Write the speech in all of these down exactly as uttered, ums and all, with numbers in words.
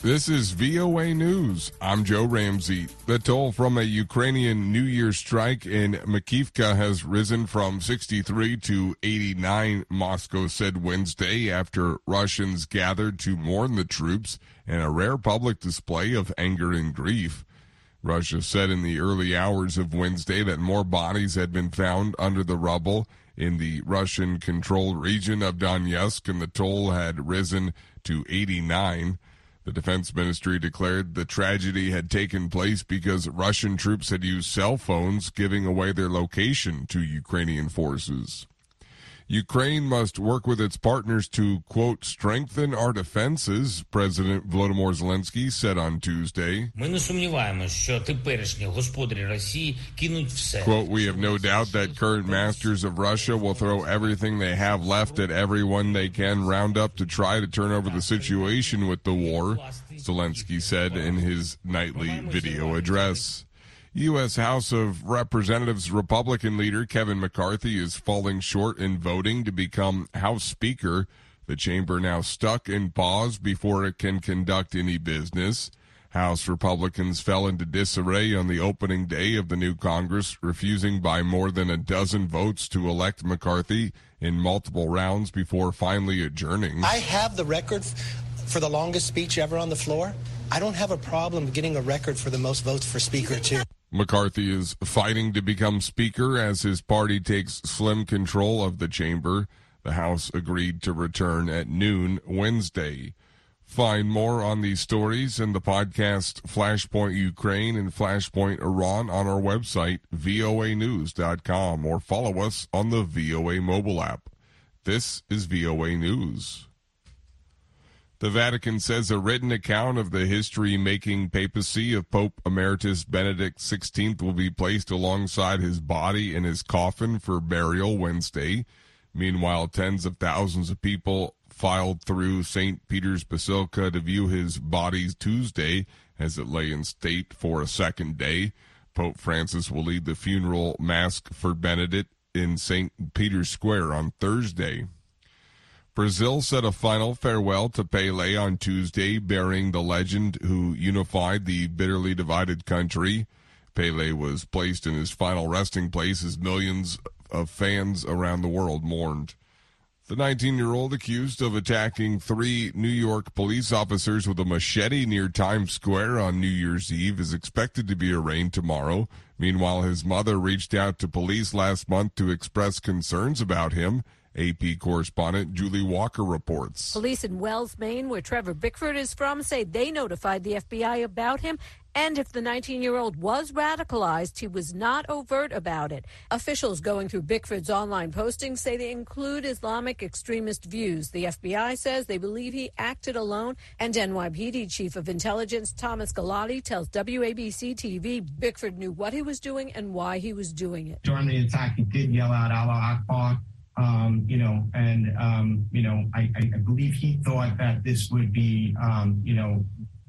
This is V O A News. I'm Joe Ramsey. The toll from a Ukrainian New Year's strike in Makivka has risen from sixty-three to eighty-nine, Moscow said Wednesday, after Russians gathered to mourn the troops in a rare public display of anger and grief. Russia said in the early hours of Wednesday that more bodies had been found under the rubble in the Russian-controlled region of Donetsk, and the toll had risen to eighty-nine. The defense ministry declared the tragedy had taken place because Russian troops had used cell phones, giving away their location to Ukrainian forces. Ukraine must work with its partners to, quote, strengthen our defenses, President Volodymyr Zelensky said on Tuesday. Quote, we have no doubt that current masters of Russia will throw everything they have left at everyone they can round up to try to turn over the situation with the war, Zelensky said in his nightly video address. U S. House of Representatives Republican leader Kevin McCarthy is falling short in voting to become House Speaker. The chamber now stuck in pause before it can conduct any business. House Republicans fell into disarray on the opening day of the new Congress, refusing by more than a dozen votes to elect McCarthy in multiple rounds before finally adjourning. I have the record for the longest speech ever on the floor. I don't have a problem getting a record for the most votes for Speaker, too. McCarthy is fighting to become Speaker as his party takes slim control of the chamber. The House agreed to return at noon Wednesday. Find more on these stories in the podcast Flashpoint Ukraine and Flashpoint Iran on our website, V O A news dot com, or follow us on the V O A mobile app. This is V O A News. The Vatican says a written account of the history-making papacy of Pope Emeritus Benedict the sixteenth will be placed alongside his body in his coffin for burial Wednesday. Meanwhile, tens of thousands of people filed through Saint Peter's Basilica to view his body Tuesday as it lay in state for a second day. Pope Francis will lead the funeral mass for Benedict in Saint Peter's Square on Thursday. Brazil said a final farewell to Pelé on Tuesday, burying the legend who unified the bitterly divided country. Pelé was placed in his final resting place as millions of fans around the world mourned. The nineteen-year-old accused of attacking three New York police officers with a machete near Times Square on New Year's Eve is expected to be arraigned tomorrow. Meanwhile, his mother reached out to police last month to express concerns about him. A P correspondent Julie Walker reports. Police in Wells, Maine, where Trevor Bickford is from, say they notified the F B I about him. And if the nineteen-year-old was radicalized, he was not overt about it. Officials going through Bickford's online postings say they include Islamic extremist views. The F B I says they believe he acted alone. And N Y P D Chief of Intelligence Thomas Galati tells W A B C T V Bickford knew what he was doing and why he was doing it. During the attack, he did yell out, Allah Akbar. Um, you know, and, um, you know, I, I believe he thought that this would be, um, you know,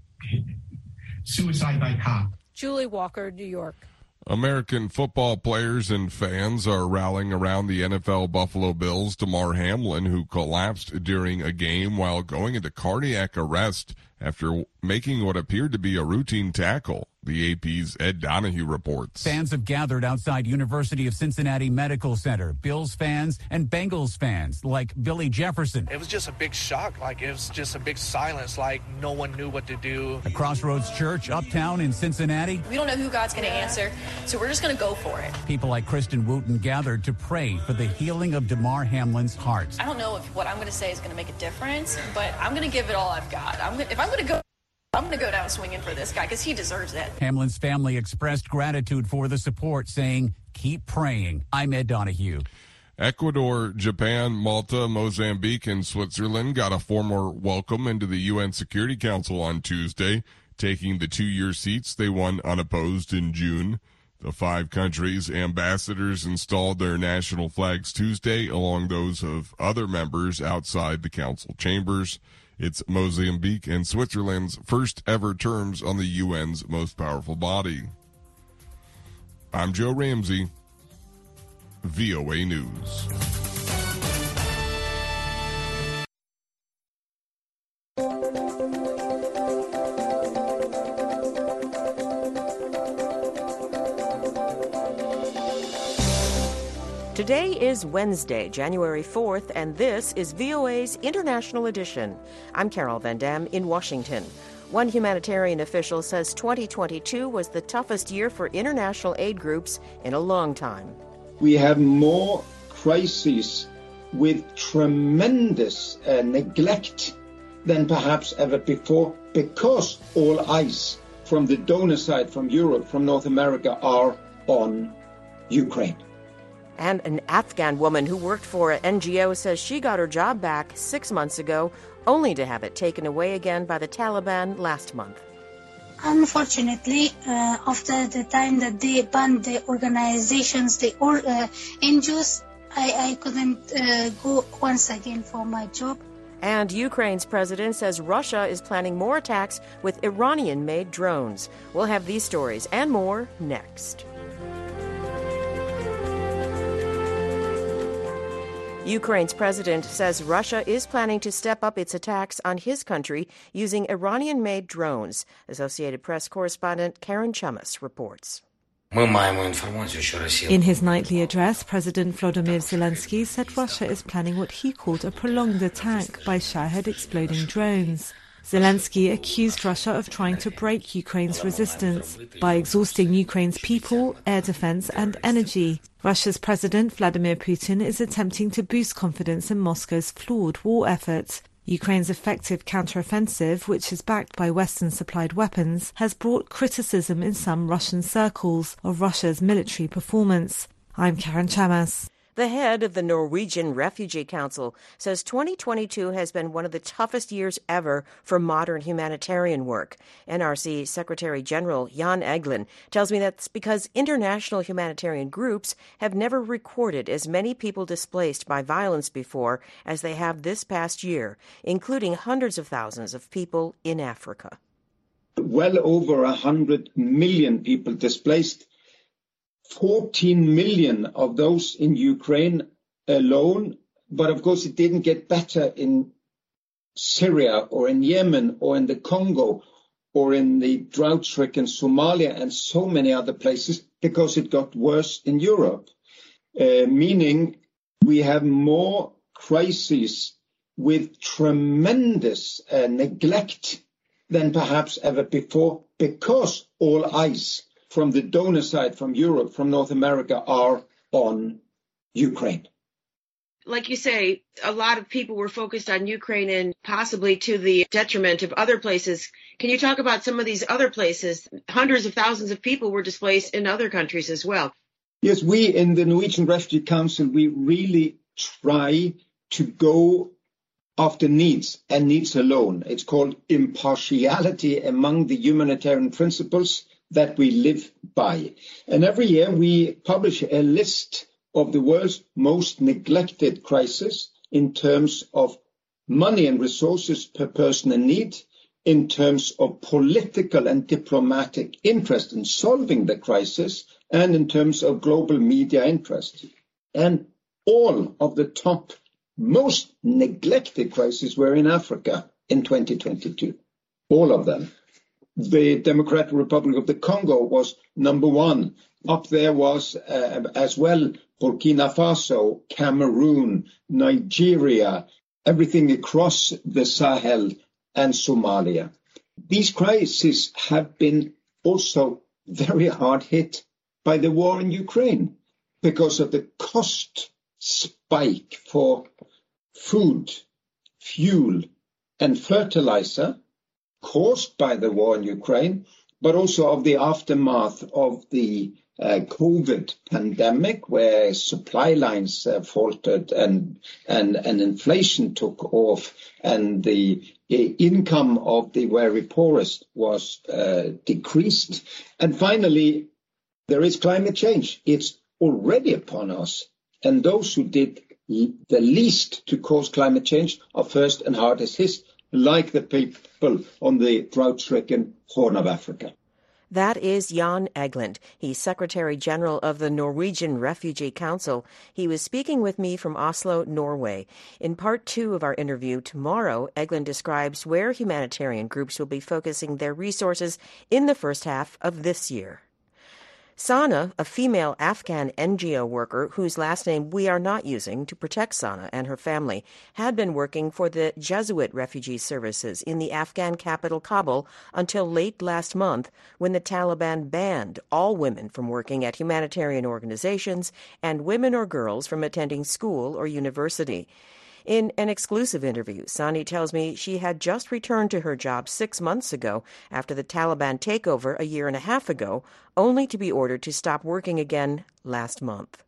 suicide by cop. Julie Walker, New York. American football players and fans are rallying around the N F L Buffalo Bills' Damar Hamlin, who collapsed during a game while going into cardiac arrest after making what appeared to be a routine tackle. The A P's Ed Donahue reports. Fans have gathered outside University of Cincinnati Medical Center. Bills fans and Bengals fans, like Billy Jefferson. It was just a big shock. Like, it was just a big silence. Like, no one knew what to do. A Crossroads Church uptown in Cincinnati. We don't know who God's going to answer, so we're just going to go for it. People like Kristen Wooten gathered to pray for the healing of Damar Hamlin's heart. I don't know if what I'm going to say is going to make a difference, but I'm going to give it all I've got. I'm gonna, if I'm going to go... I'm going to go down swinging for this guy because he deserves it. Hamlin's family expressed gratitude for the support, saying, keep praying. I'm Ed Donahue. Ecuador, Japan, Malta, Mozambique, and Switzerland got a formal welcome into the U N Security Council on Tuesday, taking the two-year seats they won unopposed in June. The five countries' ambassadors installed their national flags Tuesday along those of other members outside the council chambers. It's Mozambique and Switzerland's first ever terms on the U N's most powerful body. I'm Joe Ramsey, V O A News. Today is Wednesday, January fourth, and this is V O A's International Edition. I'm Carol Van Dam in Washington. One humanitarian official says twenty twenty-two was the toughest year for international aid groups in a long time. We have more crises with tremendous uh, neglect than perhaps ever before, because all eyes from the donor side, from Europe, from North America, are on Ukraine. And an Afghan woman who worked for an N G O says she got her job back six months ago, only to have it taken away again by the Taliban last month. Unfortunately, uh, after the time that they banned the organizations, the or, uh, N G Os, I, I couldn't uh, go once again for my job. And Ukraine's president says Russia is planning more attacks with Iranian-made drones. We'll have these stories and more next. Ukraine's president says Russia is planning to step up its attacks on his country using Iranian-made drones. Associated Press correspondent Karen Chamas reports. In his nightly address, President Volodymyr Zelensky said Russia is planning what he called a prolonged attack by Shahed exploding drones. Zelensky accused Russia of trying to break Ukraine's resistance by exhausting Ukraine's people, air defense and energy. Russia's President Vladimir Putin is attempting to boost confidence in Moscow's flawed war efforts. Ukraine's effective counteroffensive, which is backed by Western-supplied weapons, has brought criticism in some Russian circles of Russia's military performance. I'm Karen Chamas. The head of the Norwegian Refugee Council says twenty twenty-two has been one of the toughest years ever for modern humanitarian work. N R C Secretary General Jan Egeland tells me that's because international humanitarian groups have never recorded as many people displaced by violence before as they have this past year, including hundreds of thousands of people in Africa. Well over one hundred million people displaced. fourteen million of those in Ukraine alone, but of course it didn't get better in Syria or in Yemen or in the Congo or in the drought-stricken Somalia and so many other places, because it got worse in Europe, uh, meaning we have more crises with tremendous uh, neglect than perhaps ever before, because all eyes from the donor side, from Europe, from North America, are on Ukraine. Like you say, a lot of people were focused on Ukraine and possibly to the detriment of other places. Can you talk about some of these other places? Hundreds of thousands of people were displaced in other countries as well. Yes, we in the Norwegian Refugee Council, we really try to go after needs and needs alone. It's called impartiality among the humanitarian principles that we live by. And every year we publish a list of the world's most neglected crises in terms of money and resources per person in need, in terms of political and diplomatic interest in solving the crisis, and in terms of global media interest. And all of the top most neglected crises were in Africa in twenty twenty-two. All of them. The Democratic Republic of the Congo was number one. Up there was uh, as well Burkina Faso, Cameroon, Nigeria, everything across the Sahel and Somalia. These crises have been also very hard hit by the war in Ukraine because of the cost spike for food, fuel and fertilizer caused by the war in Ukraine, but also of the aftermath of the uh, COVID pandemic, where supply lines uh, faltered and, and, and inflation took off, and the uh, income of the very poorest was uh, decreased. And finally, there is climate change. It's already upon us. And those who did the least to cause climate change are first and hardest hit, like the people on the drought-stricken Horn of Africa. That is Jan Egeland. He's Secretary General of the Norwegian Refugee Council. He was speaking with me from Oslo, Norway. In part two of our interview tomorrow, Egeland describes where humanitarian groups will be focusing their resources in the first half of this year. Sana, a female Afghan N G O worker whose last name we are not using to protect Sana and her family, had been working for the Jesuit Refugee Services in the Afghan capital Kabul until late last month, when the Taliban banned all women from working at humanitarian organizations and women or girls from attending school or university. In an exclusive interview, Sani tells me she had just returned to her job six months ago after the Taliban takeover a year and a half ago, only to be ordered to stop working again last month.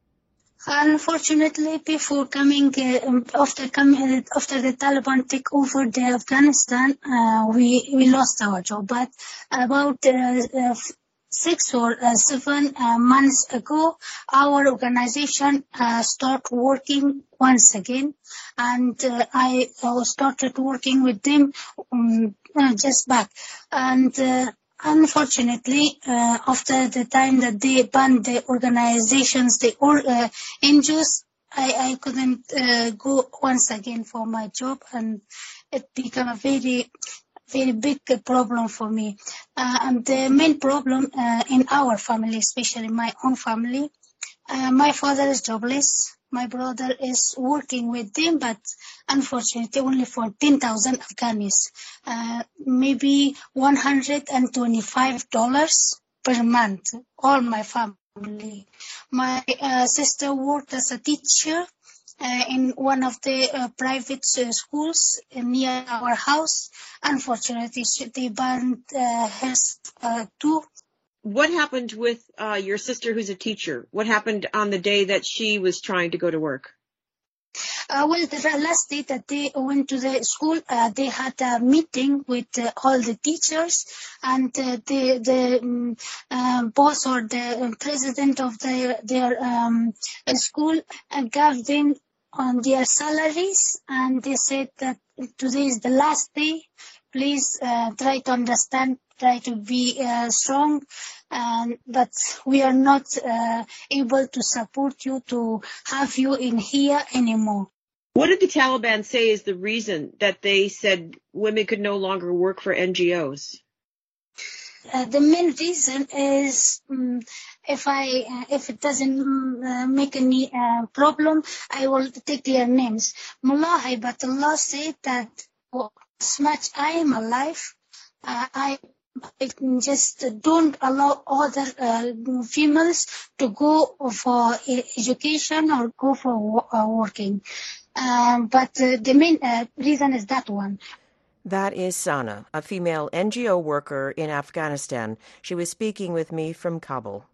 Unfortunately, before coming uh, after coming after the Taliban took over the Afghanistan, uh, we we lost our job. But about uh, uh, six or uh, seven uh, months ago, our organization uh, started working once again, and uh, I uh, started working with them um, uh, just back. And uh, unfortunately, uh, after the time that they banned the organizations, the or, uh, N G Os, I, I couldn't uh, go once again for my job, and it became a very very big problem for me. Uh, and the main problem uh, in our family, especially my own family, uh, my father is jobless. My brother is working with them, but unfortunately only for ten thousand Afghanis, uh, maybe one hundred twenty-five dollars per month, all my family. My uh, sister worked as a teacher Uh, in one of the uh, private uh, schools near our house. Unfortunately, they banned uh, her uh, too. What happened with uh, your sister who's a teacher? What happened on the day that she was trying to go to work? Uh, well, the last day that they went to the school, uh, they had a meeting with uh, all the teachers, and uh, the the um, uh, boss or the president of the, their um, school uh, gave them on their salaries, and they said that today is the last day. Please uh, try to understand, try to be uh, strong, um, but we are not uh, able to support you, to have you in here anymore. What did the Taliban say is the reason that they said women could no longer work for N G Os? Uh, the main reason is um, if I uh, if it doesn't uh, make any uh, problem, I will take their names. Mullah Haibatullah said that well, as much I am alive, uh, I it just don't allow other uh, females to go for education or go for uh, working. Um, but uh, the main uh, reason is that one. That is Sana, a female N G O worker in Afghanistan. She was speaking with me from Kabul.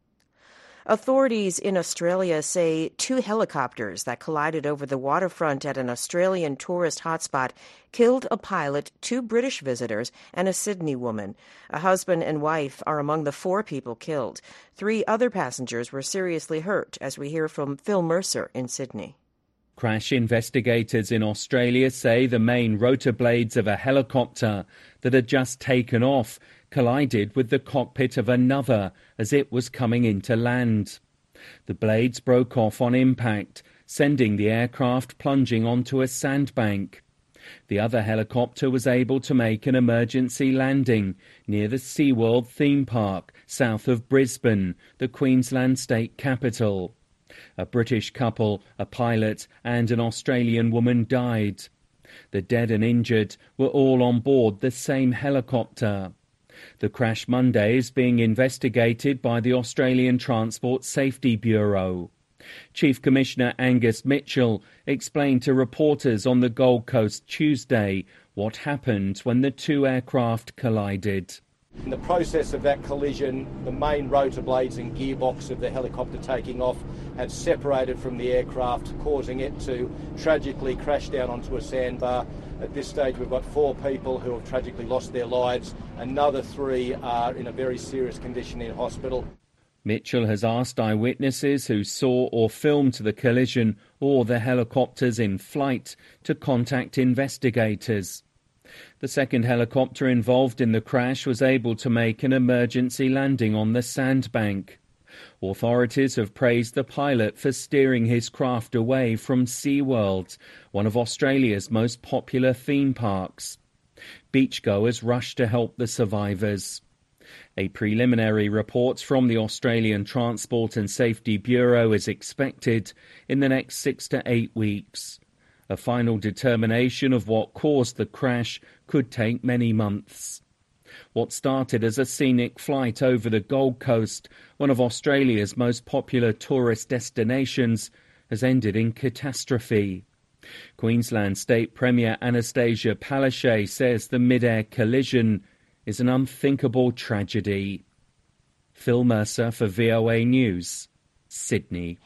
Authorities in Australia say two helicopters that collided over the waterfront at an Australian tourist hotspot killed a pilot, two British visitors, and a Sydney woman. A husband and wife are among the four people killed. Three other passengers were seriously hurt, as we hear from Phil Mercer in Sydney. Crash investigators in Australia say the main rotor blades of a helicopter that had just taken off collided with the cockpit of another as it was coming into land. The blades broke off on impact, sending the aircraft plunging onto a sandbank. The other helicopter was able to make an emergency landing near the SeaWorld theme park south of Brisbane, the Queensland state capital. A British couple, a pilot and an Australian woman died. The dead and injured were all on board the same helicopter. The crash Monday is being investigated by the Australian Transport Safety Bureau. Chief Commissioner Angus Mitchell explained to reporters on the Gold Coast Tuesday what happened when the two aircraft collided. In the process of that collision, the main rotor blades and gearbox of the helicopter taking off had separated from the aircraft, causing it to tragically crash down onto a sandbar. At this stage, we've got four people who have tragically lost their lives. Another three are in a very serious condition in hospital. Mitchell has asked eyewitnesses who saw or filmed the collision or the helicopters in flight to contact investigators. The second helicopter involved in the crash was able to make an emergency landing on the sandbank. Authorities have praised the pilot for steering his craft away from SeaWorld, one of Australia's most popular theme parks. Beachgoers rushed to help the survivors. A preliminary report from the Australian Transport and Safety Bureau is expected in the next six to eight weeks. A final determination of what caused the crash could take many months. What started as a scenic flight over the Gold Coast, one of Australia's most popular tourist destinations, has ended in catastrophe. Queensland State Premier Anastasia Palaszczuk says the mid-air collision is an unthinkable tragedy. Phil Mercer for V O A News, Sydney.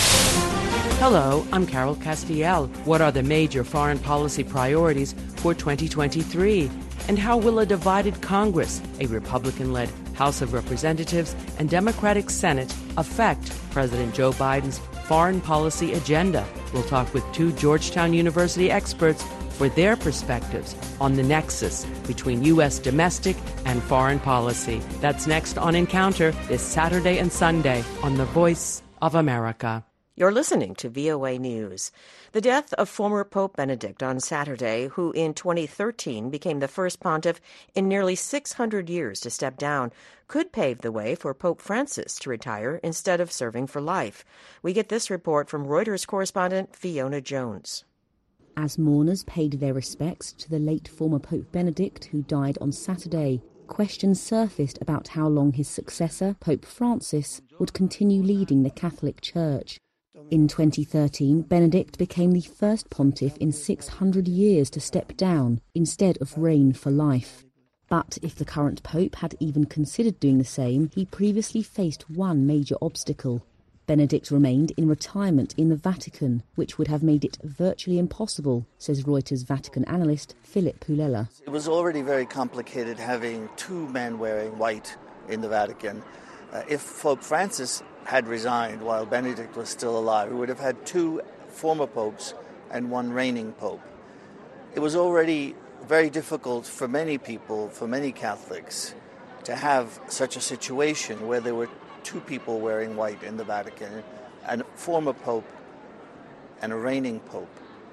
Hello, I'm Carol Castiel. What are the major foreign policy priorities for twenty twenty-three? And how will a divided Congress, a Republican-led House of Representatives and Democratic Senate affect President Joe Biden's foreign policy agenda? We'll talk with two Georgetown University experts for their perspectives on the nexus between U S domestic and foreign policy. That's next on Encounter this Saturday and Sunday on The Voice of America. You're listening to V O A News. The death of former Pope Benedict on Saturday, who in twenty thirteen became the first pontiff in nearly six hundred years to step down, could pave the way for Pope Francis to retire instead of serving for life. We get this report from Reuters correspondent Fiona Jones. As mourners paid their respects to the late former Pope Benedict, who died on Saturday, questions surfaced about how long his successor, Pope Francis, would continue leading the Catholic Church. In twenty thirteen, Benedict became the first pontiff in six hundred years to step down instead of reign for life. But if the current pope had even considered doing the same, he previously faced one major obstacle. Benedict remained in retirement in the Vatican, which would have made it virtually impossible, says Reuters Vatican analyst Philip Pulela. It was already very complicated having two men wearing white in the Vatican. Uh, if Pope Francis had resigned while Benedict was still alive, we would have had two former popes and one reigning pope. It was already very difficult for many people, for many Catholics, to have such a situation where there were two people wearing white in the Vatican, a former pope and a reigning pope.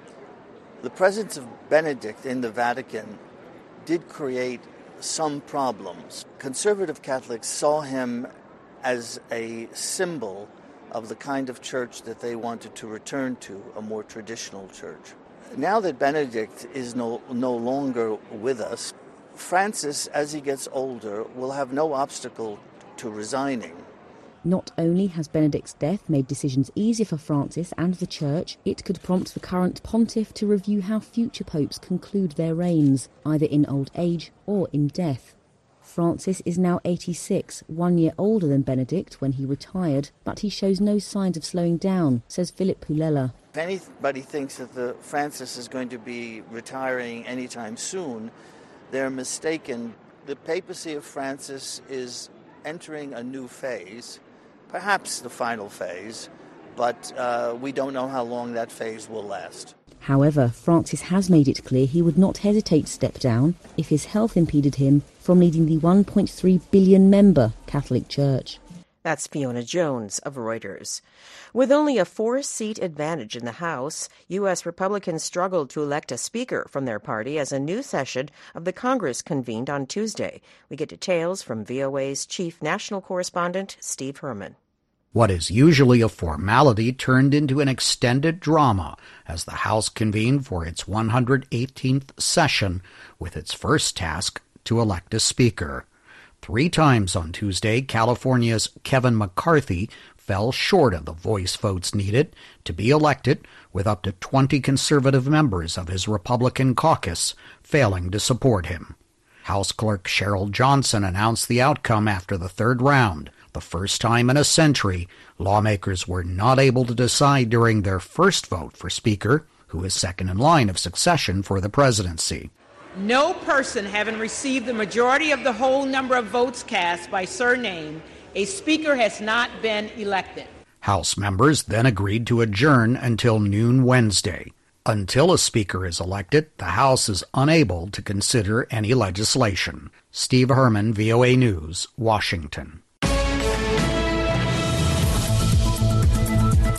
The presence of Benedict in the Vatican did create some problems. Conservative Catholics saw him as a symbol of the kind of church that they wanted to return to, a more traditional church. Now that Benedict is no, no longer with us, Francis, as he gets older, will have no obstacle to resigning. Not only has Benedict's death made decisions easier for Francis and the Church, it could prompt the current pontiff to review how future popes conclude their reigns, either in old age or in death. Francis is now eighty-six, one year older than Benedict when he retired, but he shows no signs of slowing down, says Philip Pulela. If anybody thinks that the Francis is going to be retiring anytime soon, they're mistaken. The papacy of Francis is entering a new phase, perhaps the final phase, but uh, we don't know how long that phase will last. However, Francis has made it clear he would not hesitate to step down if his health impeded him from leading the one point three billion member Catholic Church. That's Fiona Jones of Reuters. With only a four-seat advantage in the House, U S Republicans struggled to elect a speaker from their party as a new session of the Congress convened on Tuesday. We get details from V O A's chief national correspondent, Steve Herman. What is usually a formality turned into an extended drama as the House convened for its one hundred eighteenth session, with its first task to elect a speaker. Three times on Tuesday, California's Kevin McCarthy fell short of the voice votes needed to be elected, with up to twenty conservative members of his Republican caucus failing to support him. House Clerk Cheryl Johnson announced the outcome after the third round. The first time in a century, lawmakers were not able to decide during their first vote for Speaker, who is second in line of succession for the presidency. No person having received the majority of the whole number of votes cast by surname, a Speaker has not been elected. House members then agreed to adjourn until noon Wednesday. Until a Speaker is elected, the House is unable to consider any legislation. Steve Herman, V O A News, Washington.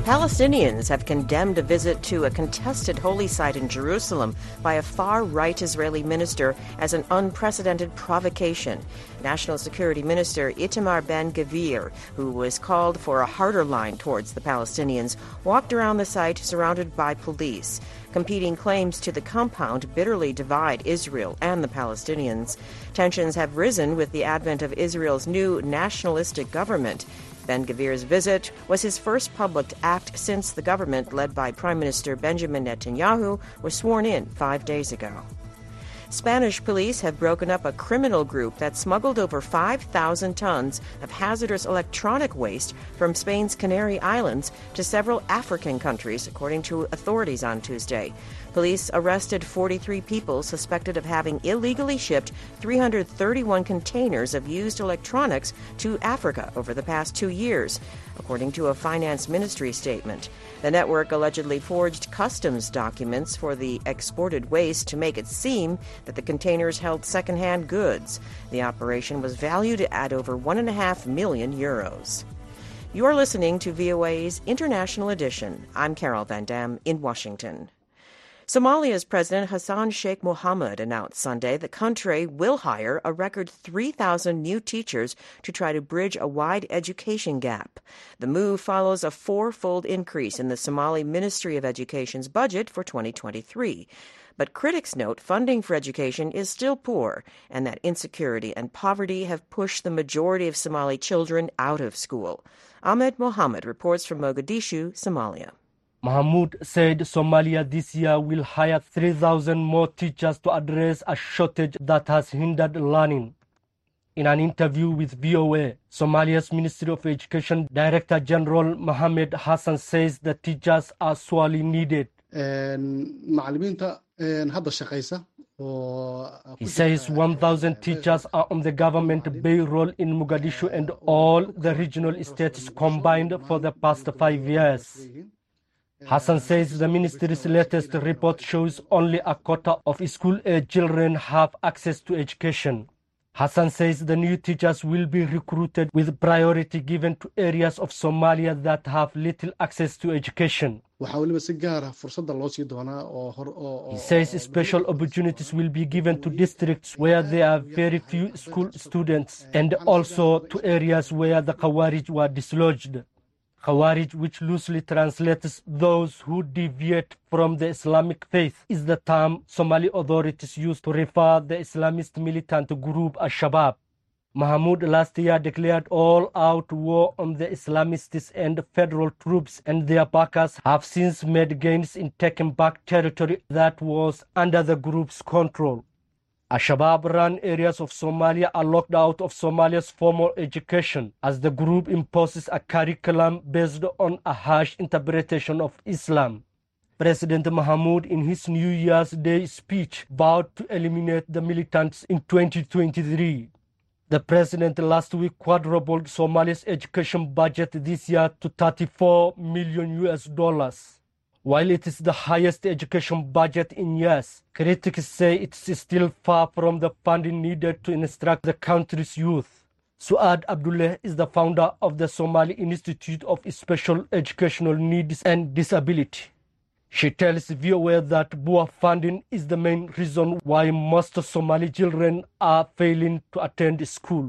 Palestinians have condemned a visit to a contested holy site in Jerusalem by a far-right Israeli minister as an unprecedented provocation. National Security Minister Itamar Ben-Gvir, who was called for a harder line towards the Palestinians, walked around the site surrounded by police. Competing claims to the compound bitterly divide Israel and the Palestinians. Tensions have risen with the advent of Israel's new nationalistic government. Ben-Gvir's visit was his first public act since the government, led by Prime Minister Benjamin Netanyahu, was sworn in five days ago. Spanish police have broken up a criminal group that smuggled over five thousand tons of hazardous electronic waste from Spain's Canary Islands to several African countries, according to authorities on Tuesday. Police arrested forty-three people suspected of having illegally shipped three hundred thirty-one containers of used electronics to Africa over the past two years, according to a finance ministry statement. The network allegedly forged customs documents for the exported waste to make it seem that the containers held secondhand goods. The operation was valued at over one and a half million euros. You're listening to V O A's International Edition. I'm Carol Van Dam in Washington. Somalia's President Hassan Sheikh Mohamud announced Sunday the country will hire a record three thousand new teachers to try to bridge a wide education gap. The move follows a four-fold increase in the Somali Ministry of Education's budget for twenty twenty-three. But critics note funding for education is still poor and that insecurity and poverty have pushed the majority of Somali children out of school. Ahmed Mohammed reports from Mogadishu, Somalia. Mohamud said Somalia this year will hire three thousand more teachers to address a shortage that has hindered learning. In an interview with V O A, Somalia's Ministry of Education Director General Mohamed Hassan says the teachers are sorely needed. He says one thousand teachers are on the government payroll in Mogadishu and all the regional states combined for the past five years. Hassan says the ministry's latest report shows only a quarter of school-age children have access to education. Hassan says the new teachers will be recruited with priority given to areas of Somalia that have little access to education. He says special opportunities will be given to districts where there are very few school students and also to areas where the Khawarij were dislodged. Khawarij, which loosely translates those who deviate from the Islamic faith, is the term Somali authorities use to refer the Islamist militant group Al-Shabaab. Mohamud last year declared all-out war on the Islamists, and federal troops and their backers have since made gains in taking back territory that was under the group's control. Al-Shabaab-run areas of Somalia are locked out of Somalia's formal education as the group imposes a curriculum based on a harsh interpretation of Islam. President Mohamud, in his New Year's Day speech, vowed to eliminate the militants in twenty twenty-three. The president last week quadrupled Somalia's education budget this year to thirty-four million U S dollars. While it is the highest education budget in years, critics say it's still far from the funding needed to instruct the country's youth. Suad Abdullah is the founder of the Somali Institute of Special Educational Needs and Disability. She tells V O A that poor funding is the main reason why most Somali children are failing to attend school.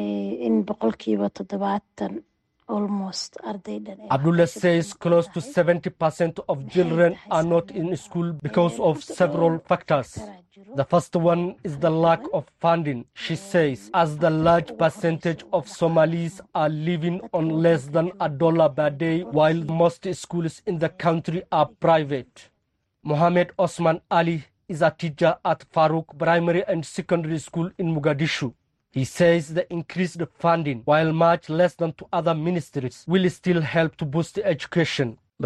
Almost Abdullah says close to seventy percent of children are not in school because of several factors. The first one is the lack of funding, she says, as the large percentage of Somalis are living on less than a dollar per day, while most schools in the country are private. Mohammed Osman Ali is a teacher at Farouk Primary and Secondary School in Mogadishu. He says the increased funding, while much less than to other ministries, will still help to boost education. He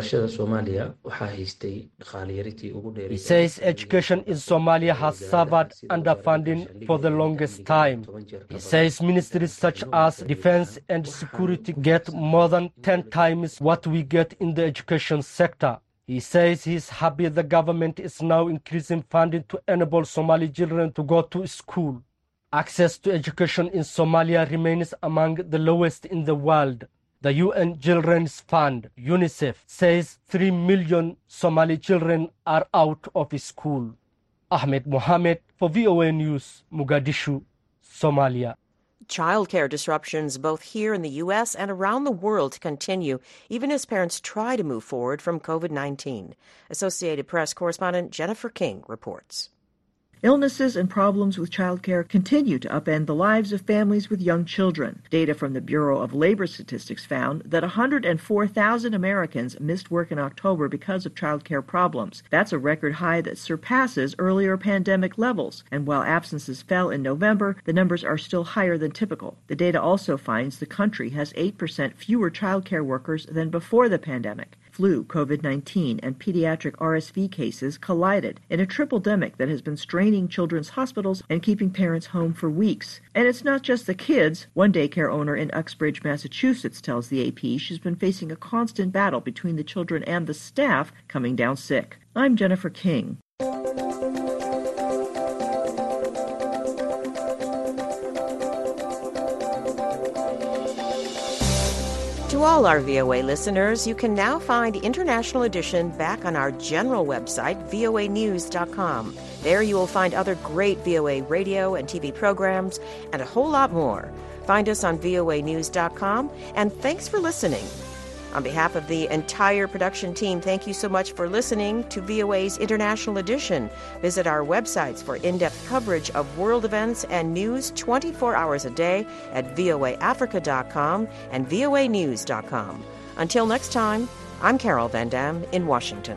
says education in Somalia has suffered underfunding for the longest time. He says ministries such as defense and security get more than ten times what we get in the education sector. He says he is happy the government is now increasing funding to enable Somali children to go to school. Access to education in Somalia remains among the lowest in the world. The U N Children's Fund, UNICEF, says three million Somali children are out of school. Ahmed Mohamed for V O A News, Mogadishu, Somalia. Childcare disruptions both here in the U S and around the world continue, even as parents try to move forward from COVID nineteen. Associated Press correspondent Jennifer King reports. Illnesses and problems with childcare continue to upend the lives of families with young children. Data from the Bureau of Labor Statistics found that one hundred four thousand Americans missed work in October because of childcare problems. That's a record high that surpasses earlier pandemic levels. And while absences fell in November, the numbers are still higher than typical. The data also finds the country has eight percent fewer childcare workers than before the pandemic. Flu, COVID nineteen, and pediatric R S V cases collided in a triple-demic that has been straining children's hospitals and keeping parents home for weeks. And it's not just the kids. One daycare owner in Uxbridge, Massachusetts, tells the A P she's been facing a constant battle between the children and the staff coming down sick. I'm Jennifer King. To all our V O A listeners, you can now find the International Edition back on our general website, V O A news dot com. There you will find other great V O A radio and T V programs and a whole lot more. Find us on V O A news dot com, and thanks for listening. On behalf of the entire production team, thank you so much for listening to V O A's International Edition. Visit our websites for in-depth coverage of world events and news twenty-four hours a day at V O A Africa dot com and V O A news dot com. Until next time, I'm Carol Van Dam in Washington.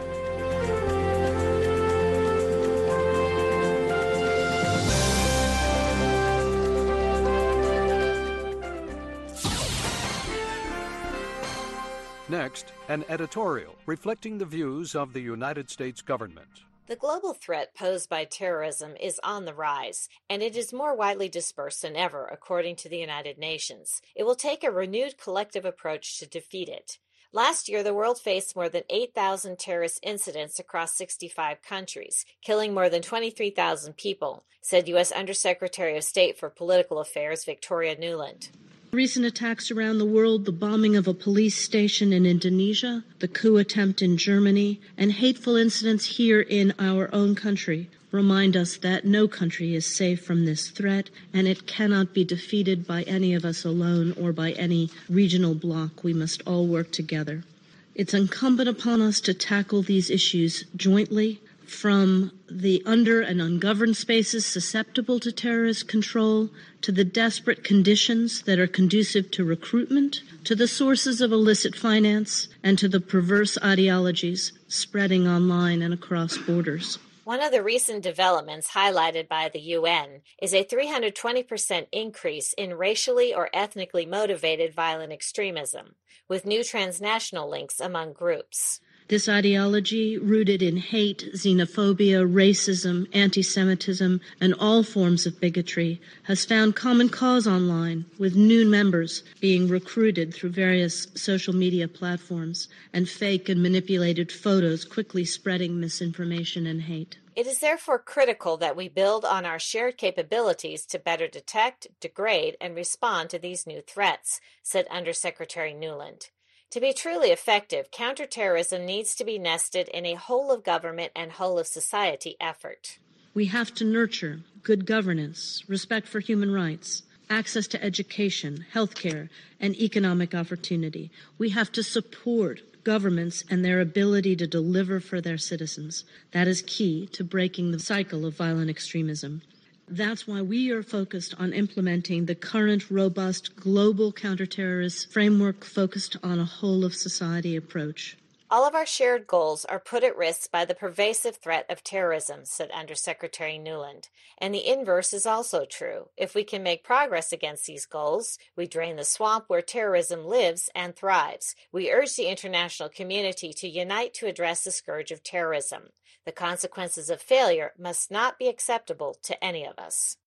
Next, an editorial reflecting the views of the United States government. The global threat posed by terrorism is on the rise, and it is more widely dispersed than ever, according to the United Nations. It will take a renewed collective approach to defeat it. Last year, the world faced more than eight thousand terrorist incidents across sixty-five countries, killing more than twenty-three thousand people, said U S Undersecretary of State for Political Affairs Victoria Nuland. Recent attacks around the world, the bombing of a police station in Indonesia, the coup attempt in Germany, and hateful incidents here in our own country remind us that no country is safe from this threat, and it cannot be defeated by any of us alone or by any regional bloc. We must all work together. It's incumbent upon us to tackle these issues jointly, from the under and ungoverned spaces susceptible to terrorist control, to the desperate conditions that are conducive to recruitment, to the sources of illicit finance, and to the perverse ideologies spreading online and across borders. One of the recent developments highlighted by the U N is a three hundred twenty percent increase in racially or ethnically motivated violent extremism, with new transnational links among groups. This ideology, rooted in hate, xenophobia, racism, anti-Semitism, and all forms of bigotry, has found common cause online, with new members being recruited through various social media platforms, and fake and manipulated photos quickly spreading misinformation and hate. It is therefore critical that we build on our shared capabilities to better detect, degrade, and respond to these new threats, said Undersecretary Nuland. To be truly effective, counterterrorism needs to be nested in a whole-of-government and whole-of-society effort. We have to nurture good governance, respect for human rights, access to education, healthcare, and economic opportunity. We have to support governments and their ability to deliver for their citizens. That is key to breaking the cycle of violent extremism. That's why we are focused on implementing the current robust global counterterrorist framework focused on a whole-of-society approach. All of our shared goals are put at risk by the pervasive threat of terrorism, said Undersecretary Nuland. And the inverse is also true. If we can make progress against these goals, we drain the swamp where terrorism lives and thrives. We urge the international community to unite to address the scourge of terrorism. The consequences of failure must not be acceptable to any of us.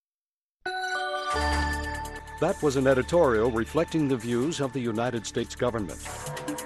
That was an editorial reflecting the views of the United States government.